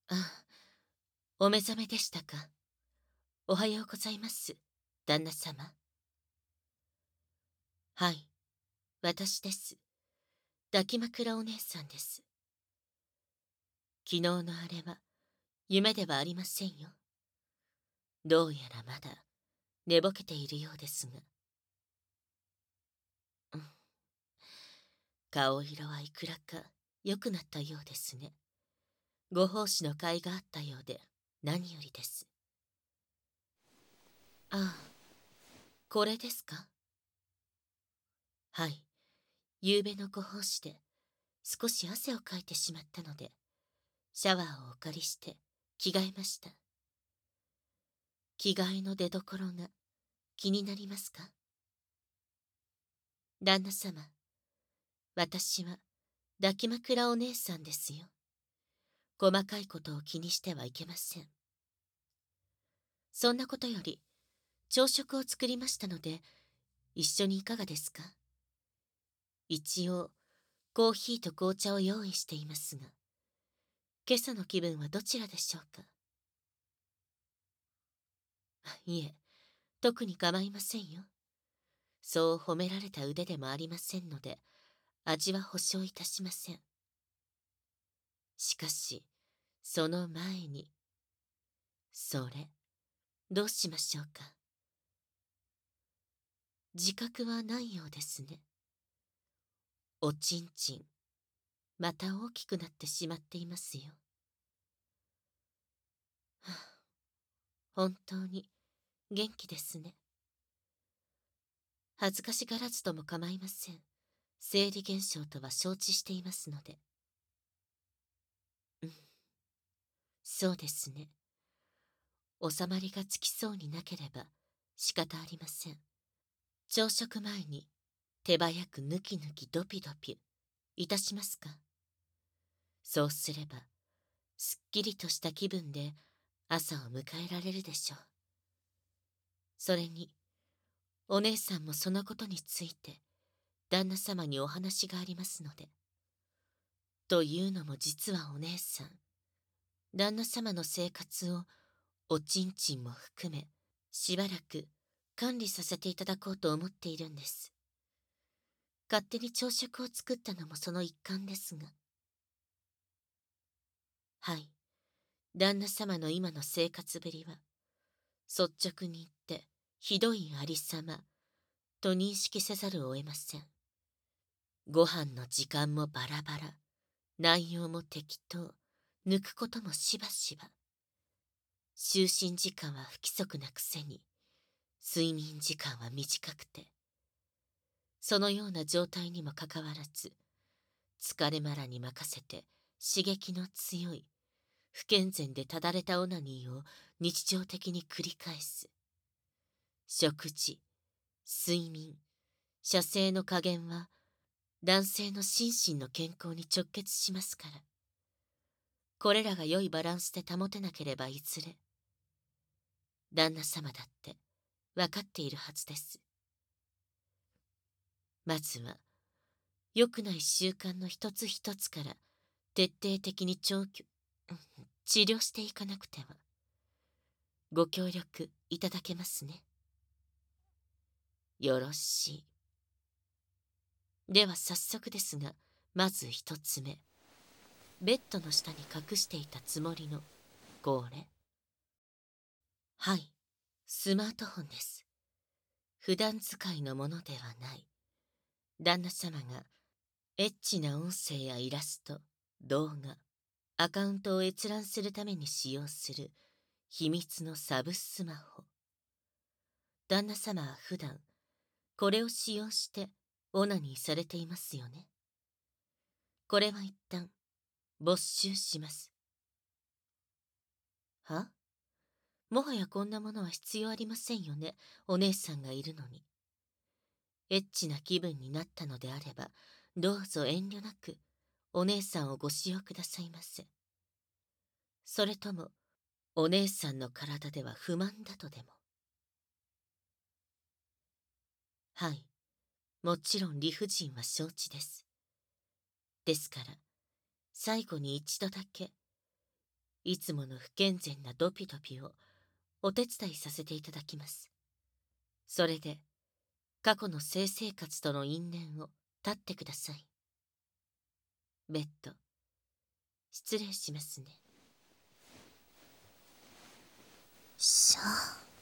あ、お目覚めでしたか。おはようございます、旦那様。はい、私です。抱き枕お姉さんです。昨日のあれは、夢ではありませんよ。どうやらまだ、寝ぼけているようですが。うん。顔色はいくらか、良くなったようですね。ご奉仕の甲斐があったようで、何よりです。ああ、これですか。はい、夕べのご奉仕で、少し汗をかいてしまったので、シャワーをお借りして着替えました。着替えの出どころが気になりますか。旦那様、私は抱き枕お姉さんですよ。細かいことを気にしてはいけません。そんなことより、朝食を作りましたので、一緒にいかがですか。一応、コーヒーと紅茶を用意していますが、今朝の気分はどちらでしょうか。いえ、特に構いませんよ。そう褒められた腕でもありませんので、味は保証いたしません。しかし、その前に、それ、どうしましょうか。自覚はないようですね。おちんちん、また大きくなってしまっていますよ。はあ、本当に元気ですね。恥ずかしがらずとも構いません。生理現象とは承知していますので。うん、そうですね。収まりがつきそうになければ仕方ありません。朝食前に手早くヌキヌキドピドピいたしますか。そうすればすっきりとした気分で朝を迎えられるでしょう。それにお姉さんもそのことについて旦那様にお話がありますので。というのも実はお姉さん、旦那様の生活をおちんちんも含めしばらく管理させていただこうと思っているんです。勝手に朝食を作ったのもその一環ですが。はい、旦那様の今の生活ぶりは率直に言ってひどいありさまと認識せざるを得ません。ご飯の時間もバラバラ、内容も適当、抜くこともしばしば。就寝時間は不規則なくせに睡眠時間は短くて、そのような状態にもかかわらず疲れまらに任せて刺激の強い不健全でただれたオナニーを日常的に繰り返す。食事、睡眠、射精の加減は男性の心身の健康に直結しますから、これらが良いバランスで保てなければいずれ旦那様だって分かっているはずです。まずは良くない習慣の一つ一つから徹底的に治療していかなくては。ご協力いただけますね。よろしい。では早速ですが、まず一つ目。ベッドの下に隠していたつもりのこれ。はい、スマートフォンです。普段使いのものではない。旦那様がエッチな音声やイラスト、動画、アカウントを閲覧するために使用する秘密のサブスマホ。旦那様は普段これを使用してオナニーされていますよね。これは一旦没収します。は？もはやこんなものは必要ありませんよね、お姉さんがいるのに。エッチな気分になったのであれば、どうぞ遠慮なくお姉さんをご使用くださいませ。それともお姉さんの体では不満だとでも。はい、もちろん理不尽は承知です。ですから最後に一度だけいつもの不健全なドピドピをお手伝いさせていただきます。それで、過去の性生活との因縁を断ってください。ベッド、失礼しますね。 しゃ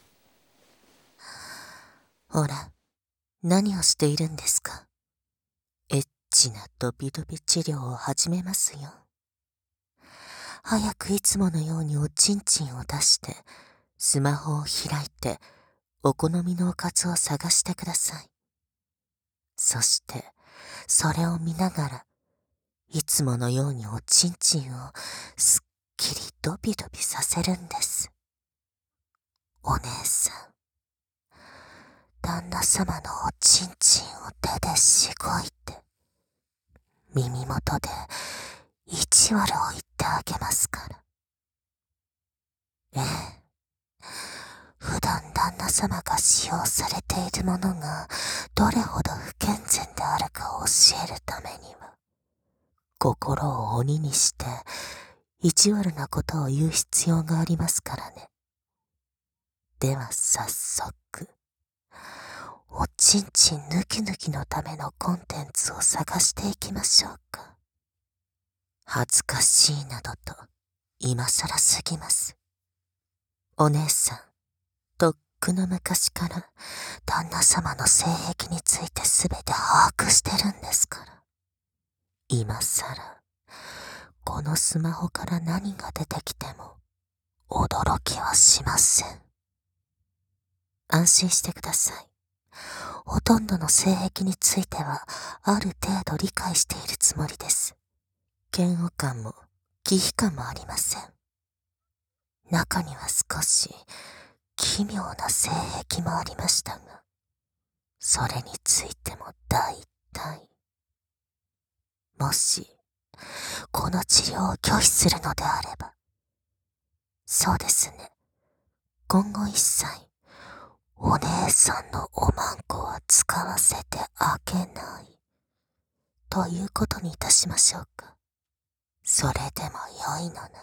あ。ほら、何をしているんですか？エッチなドピドピ治療を始めますよ。早くいつものようにおちんちんを出して、スマホを開いて、お好みのおかずを探してください。そして、それを見ながら、いつものようにおちんちんをすっきりドピドピさせるんです。お姉さん、旦那様のおちんちんを手でしごいて、耳元で意地悪を言ってあげますから。ええ。普段旦那様が使用されているものがどれほど不健全であるかを教えるためには、心を鬼にして意地悪なことを言う必要がありますからね。では早速、おちんちん抜き抜きのためのコンテンツを探していきましょうか。恥ずかしいなどと今更すぎます。お姉さん、とっくの昔から旦那様の性癖についてすべて把握してるんですから。今更、このスマホから何が出てきても驚きはしません。安心してください。ほとんどの性癖についてはある程度理解しているつもりです。嫌悪感も忌避感もありません。中には少し奇妙な性癖もありましたが、それについても大体。もし、この治療を拒否するのであれば、そうですね。今後一切、お姉さんのおまんこは使わせてあげない。ということにいたしましょうか。それでも良いのなら。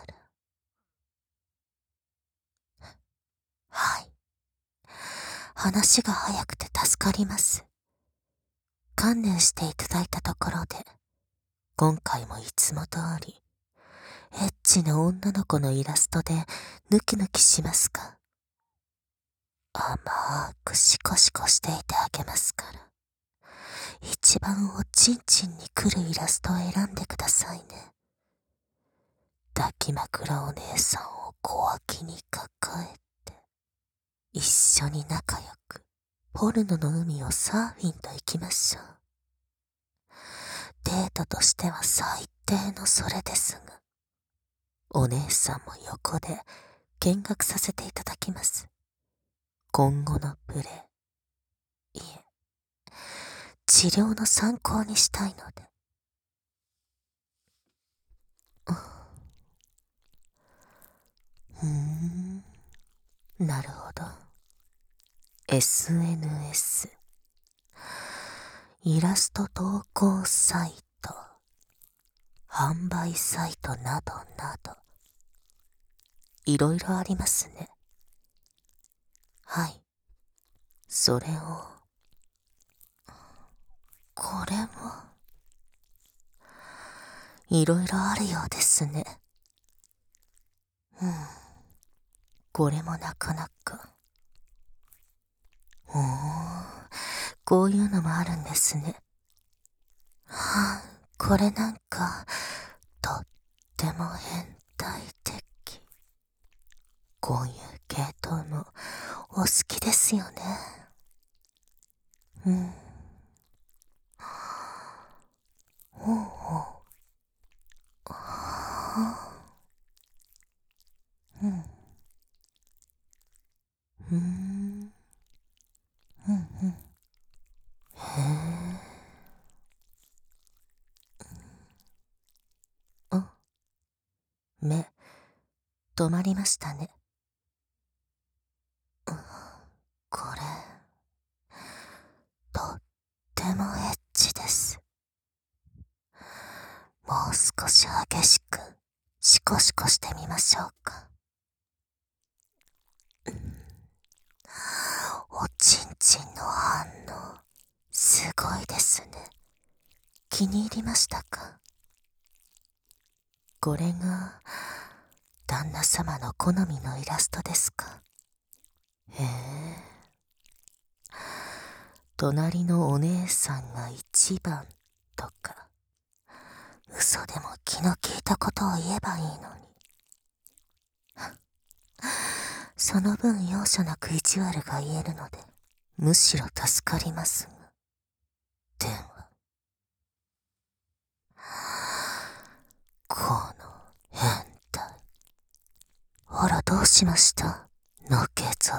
はい。話が早くて助かります。観念していただいたところで、今回もいつも通り、エッチな女の子のイラストでヌキヌキしますか？甘くシコシコしていてあげますから。一番おちんちんに来るイラストを選んでくださいね。抱き枕お姉さんを小脇に抱えて、一緒に仲良くポルノの海をサーフィンと行きましょう。デートとしては最低のそれですが、お姉さんも横で見学させていただきます。今後のプレイ、いえ、治療の参考にしたいので。なるほど。SNS、イラスト投稿サイト、販売サイトなどなど、いろいろありますね。はい。それを、これも、いろいろあるようですね。これもなかなか。こういうのもあるんですね。はあ、これなんか、とっても変態的。こういう系統のお好きですよね。おうおう。へえ。目、止まりましたね。これ、とってもエッチです。もう少し激しくシコシコしてみましょうか。おちんちんの反応、すごいですね。気に入りましたか？これが、旦那様の好みのイラストですか？へえ。隣のお姉さんが一番とか、嘘でも気の利いたことを言えばいいのに。その分容赦なく意地悪が言えるので、むしろ助かりますが。では、この変態。ほらどうしました？のけぞって。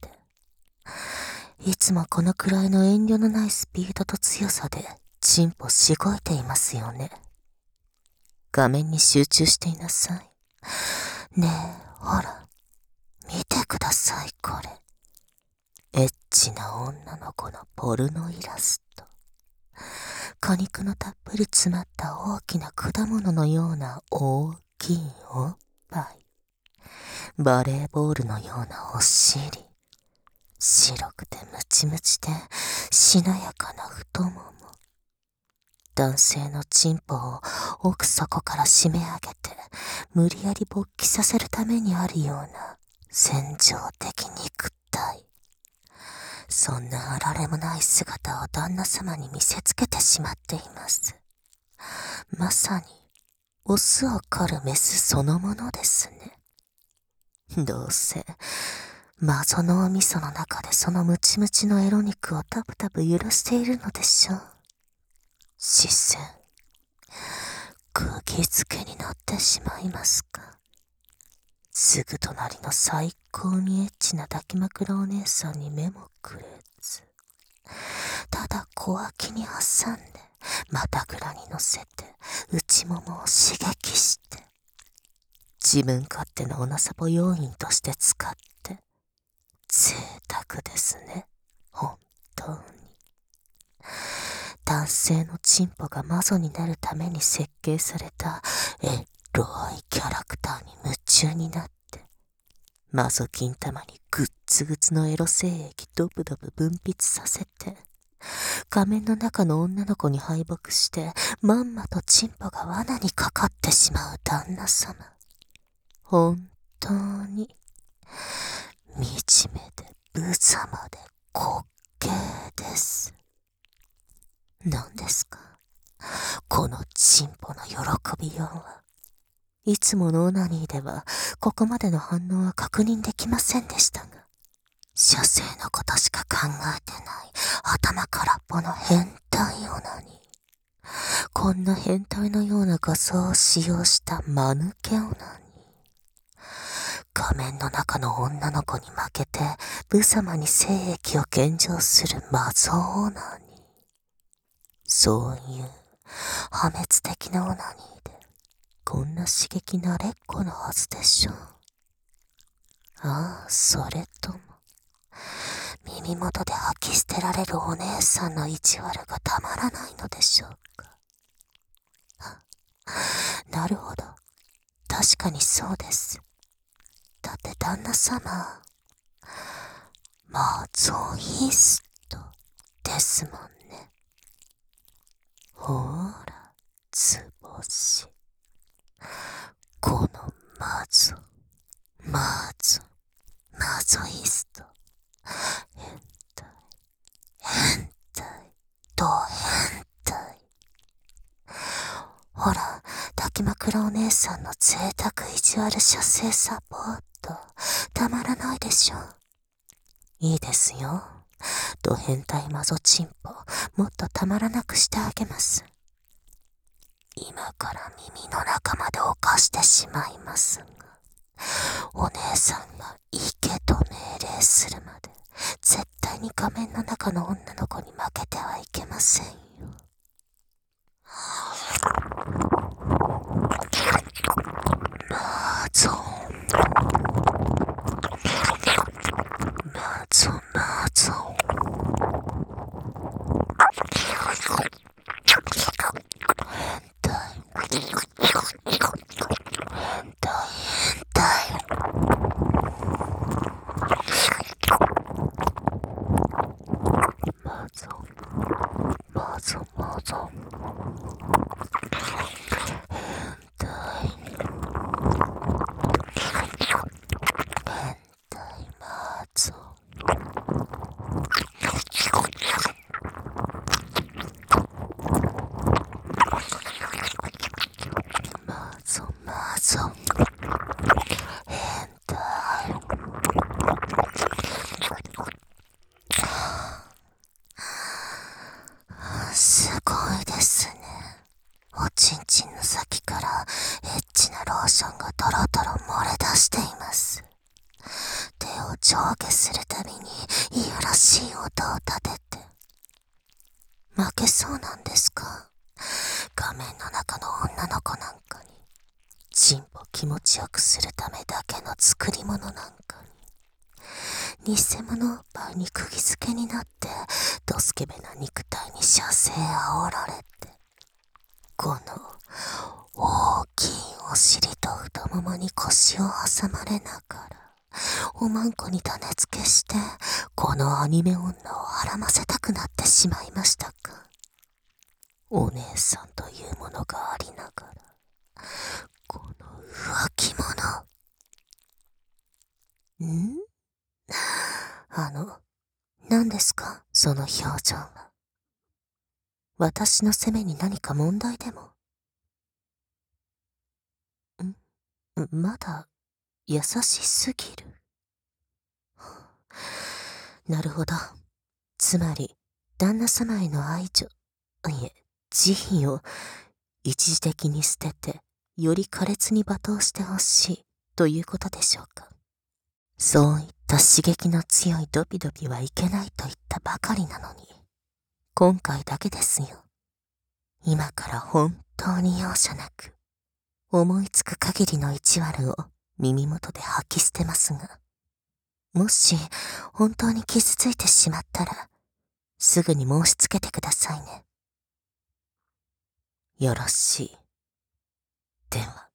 いつもこのくらいの遠慮のないスピードと強さでチンポしごいていますよね。画面に集中していなさい。ねえ、ほら、見てくださいこれ。エッチな女の子のポルノイラスト。果肉のたっぷり詰まった大きな果物のような大きいおっぱい。バレーボールのようなお尻。白くてムチムチでしなやかな太もも。男性のチンポを奥底から締め上げて無理やり勃起させるためにあるような戦場的肉体。そんなあられもない姿を旦那様に見せつけてしまっています。まさにオスを狩るメスそのものですね。どうせ謎のお味噌の中でそのムチムチのエロ肉をタプタプ揺らしているのでしょう。視線、釘付けになってしまいますか。すぐ隣の最高にエッチな抱き枕お姉さんに目もくれず、ただ小脇に挟んで股ぐらに乗せて内ももを刺激して、自分勝手なおなさぼ要員として使って、贅沢ですね、本当に。男性のチンポがマゾになるために設計されたエロいキャラクターに夢中になって、マゾ金玉にグッツグツのエロ精液ドブドブ分泌させて、画面の中の女の子に敗北してまんまとチンポが罠にかかってしまう旦那様。本当に惨めで無様で滑稽です。何ですかこのチンポの喜びようは。いつものオナニーではここまでの反応は確認できませんでしたが、射精のことしか考えてない頭空っぽの変態オナニー。こんな変態のような画像を使用した間抜けオナニー。画面の中の女の子に負けて無様に精液を献上するマゾオナニー。そういう破滅的なオナニーでこんな刺激慣れっこのはずでしょう。ああ、それとも耳元で吐き捨てられるお姉さんの意地悪がたまらないのでしょうか。なるほど、確かにそうです。だって旦那様、マゾイストですもんね。ほーら、図星。このマゾイスト。変態と変態。ほら、抱き枕お姉さんの贅沢意地悪射精サポート、たまらないでしょう。いいですよ。ド変態マゾチンポ、もっとたまらなくしてあげます。今から耳の中まで犯してしまいますが、お姉さんが行けと命令するまで絶対に画面の中の女の子に負けてはいけませんよ。マゾ変態ためだけの作り物なんかに、偽物を倍に釘付けになって、ドスケベな肉体に射精煽られて、この大きいお尻と太ももに腰を挟まれながら、おまんこに種付けして、このアニメ女をはらませたくなってしまいましたか。お姉さんというものがありながら、この浮気者。何ですか、その表情は。私の責めに何か問題でも。まだ優しすぎる。なるほど。つまり、旦那様への愛情、いえ、慈悲を一時的に捨てて、より苛烈に罵倒してほしいということでしょうか。そういった刺激の強いドピドピはいけないと言ったばかりなのに、今回だけですよ。今から本当に容赦なく、思いつく限りの意地悪を耳元で吐き捨てますが、もし本当に傷ついてしまったら、すぐに申し付けてくださいね。よろしい。では。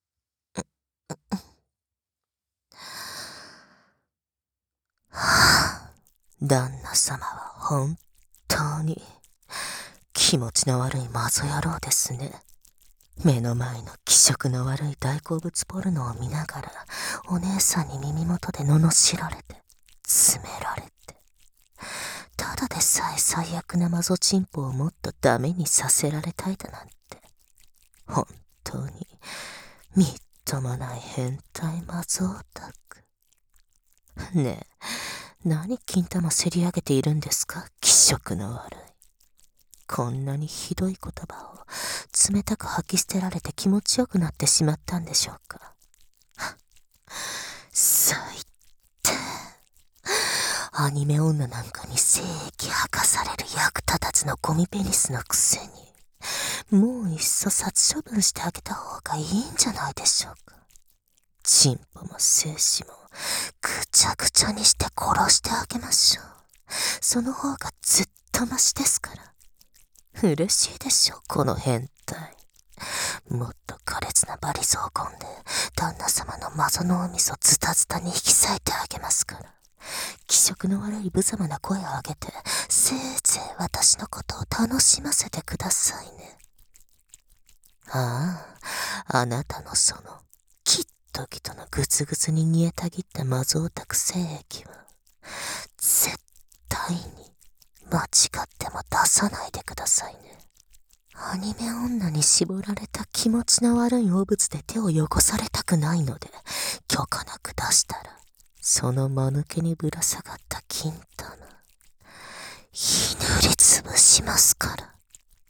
旦那様は本当に気持ちの悪いマゾ野郎ですね。目の前の気色の悪い大好物ポルノを見ながら、お姉さんに耳元で罵られて、詰められて、ただでさえ最悪なマゾチンポをもっとダメにさせられたいだなんて、本当にみっともない変態マゾオタク。ねえ、何金玉せり上げているんですか、気色の悪い。こんなにひどい言葉を冷たく吐き捨てられて気持ちよくなってしまったんでしょうか。最低。アニメ女なんかに精液吐かされる役立たずのゴミペニスのくせに、もういっそ殺処分してあげた方がいいんじゃないでしょうか。チンポも精子もぐちゃぐちゃにして殺してあげましょう。その方がずっとマシですから。嬉しいでしょ、この変態。もっと苛烈なバリゾーコンで旦那様のマゾ脳みそズタズタに引き裂いてあげますから。気色の悪い無様な声を上げて、せいぜい私のことを楽しませてくださいね。ああ、あなたのそのギットギトのグツグツに煮えたぎったマゾオタク精液は絶対に間違っても出さないでくださいね。アニメ女に絞られた気持ちの悪い汚物で手を汚されたくないので、許可なく出したら、その間抜けにぶら下がった金玉、ひぬりつぶしますから。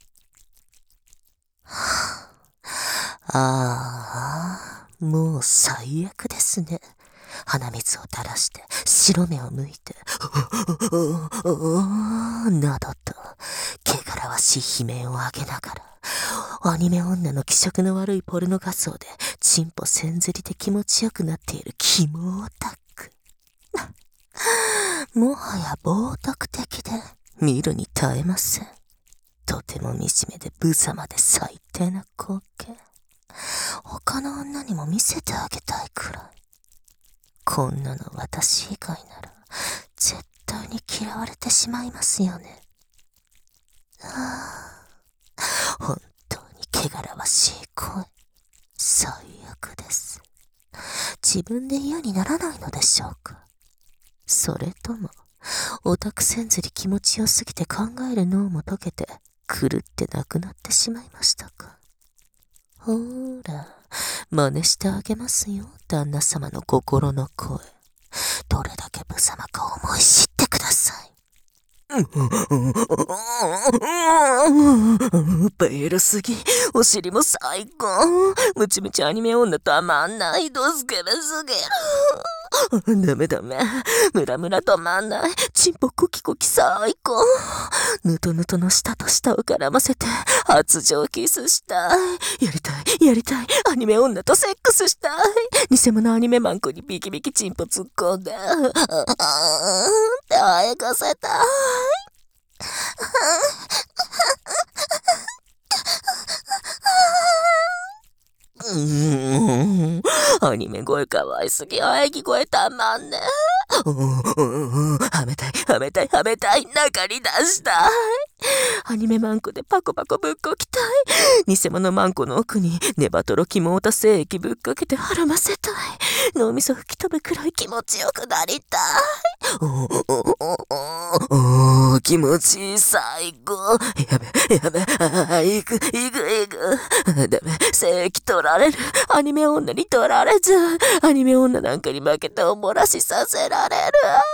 ああ、もう最悪ですね。鼻水を垂らして、白目を向いて、などと、汚らわしい悲鳴を上げながら、アニメ女の気色の悪いポルノ画像で、チンポ千ずりで気持ちよくなっているキモオタク。もはや冒涜的で、見るに耐えません。とても惨めで無様で最低な光景。他の女にも見せてあげたいくらい。こんなの私以外なら絶対に嫌われてしまいますよね。本当に汚らわしい声。最悪です。自分で嫌にならないのでしょうか。それともオタクせんずり気持ちよすぎて考える脳も溶けて狂ってなくなってしまいましたか。ほーら、真似してあげますよ、旦那様の心の声。どれだけ無様か思い知ってください。ベルすぎ、お尻も最高。ムチムチアニメ女とはまんないドスケベすぎる。 ダメダメ。ムラムラ止まんない。チンポコキコキ最高。ぬとぬとの舌と舌を絡ませて、発情キスしたい。やりたい、やりたい。アニメ女とセックスしたい。偽物アニメマンコにビキビキチンポ突っ込んで、ってあえかせたい。アニメ声かわいすぎ、喘ぎ声たまんね。はめたい、はめたい、はめたい、中に出したい。アニメマンコでパコパコぶっこきたい。偽物マンコの奥にネバトロキモータ精液ぶっかけてはらませたい。脳みそ吹き飛ぶくらい気持ちよくなりたい。気持ちいい最高。やべ、やべ、いく、いく、いく。ダメ、精液取られる。アニメ女に取られちゃう。アニメ女なんかに負けておもらしさせられる。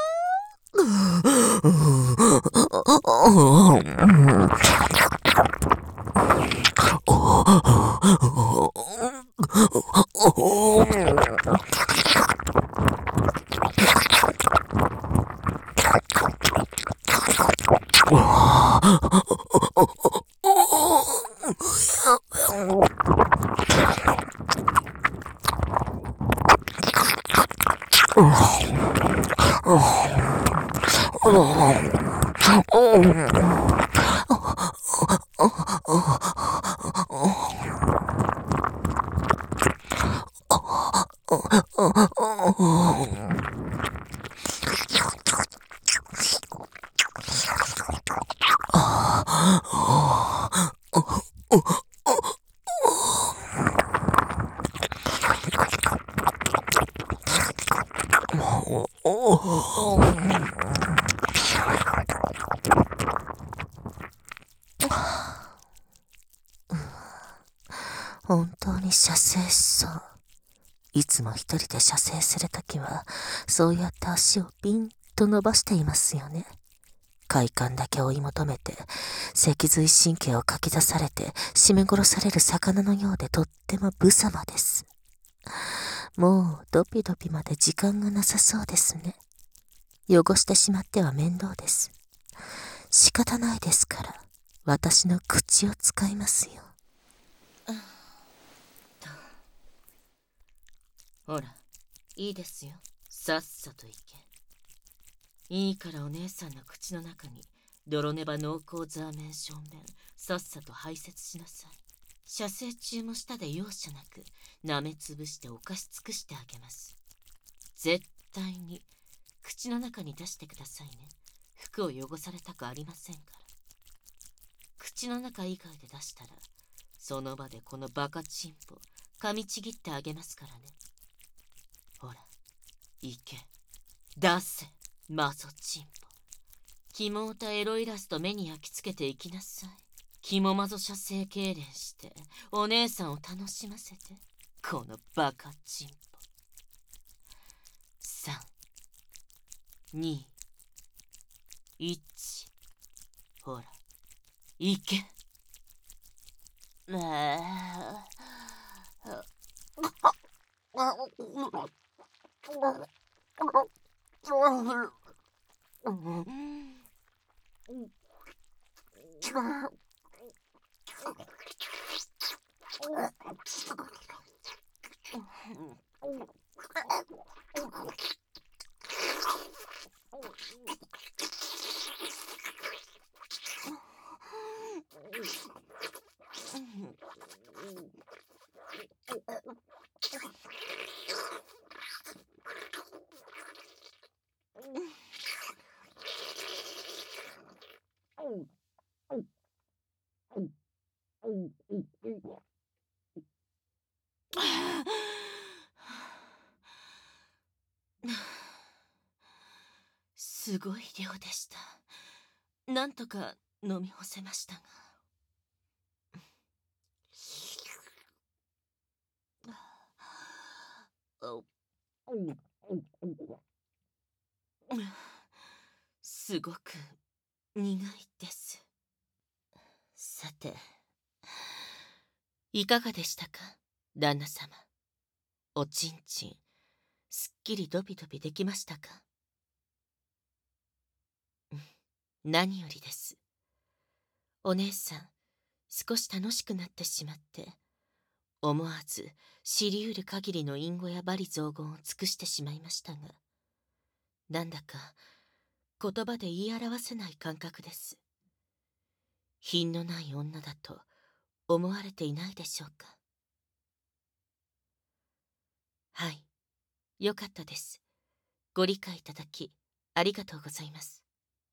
本当に射精しそう。いつも一人で射精するときは、そうやって足をピンと伸ばしていますよね。快感だけ追い求めて、脊髄神経をかき出されて、絞め殺される魚のようでとっても無様です。もうドピドピまで時間がなさそうですね。汚してしまっては面倒です。仕方ないですから、私の口を使いますよ。 ほら、いいですよ。さっさと行け。いいからお姉さんの口の中に泥ネバ濃厚ザーメン正面さっさと排泄しなさい。射精中も舌で容赦なく舐めつぶして犯し尽くしてあげます。絶対に口の中に出してくださいね。服を汚されたくありませんから。口の中以外で出したらその場でこのバカチンポ噛みちぎってあげますからね。ほら、行け、出せ、マゾチンポ。キモータエロイラスト目に焼き付けていきなさい。キモマゾ射精痙攣してお姉さんを楽しませて、このバカチンポ。3、2、1。ほら、行け。すごい量でした。なんとか飲み干せましたが。すごく苦いです。さて、いかがでしたか、旦那様。おちんちん、 すっきりドビドビできましたか？何よりです。お姉さん、少し楽しくなってしまって、思わず知り得る限りの隠語や罵詈雑言を尽くしてしまいましたが、なんだか言葉で言い表せない感覚です。品のない女だと思われていないでしょうか？はい、よかったです。ご理解いただき、ありがとうございます。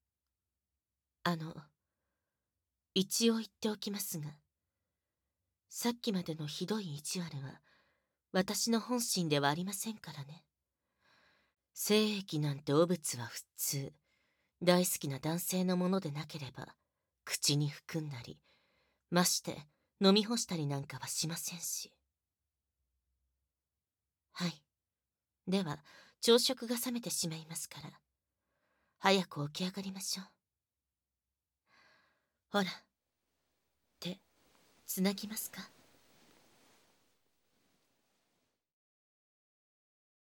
一応言っておきますが、さっきまでのひどい意地悪は、私の本心ではありませんからね。精液なんて汚物は普通、大好きな男性のものでなければ、口に含んだり、まして飲み干したりなんかはしませんし。はい。では、朝食が冷めてしまいますから、早く起き上がりましょう。ほら、手、つなぎますか？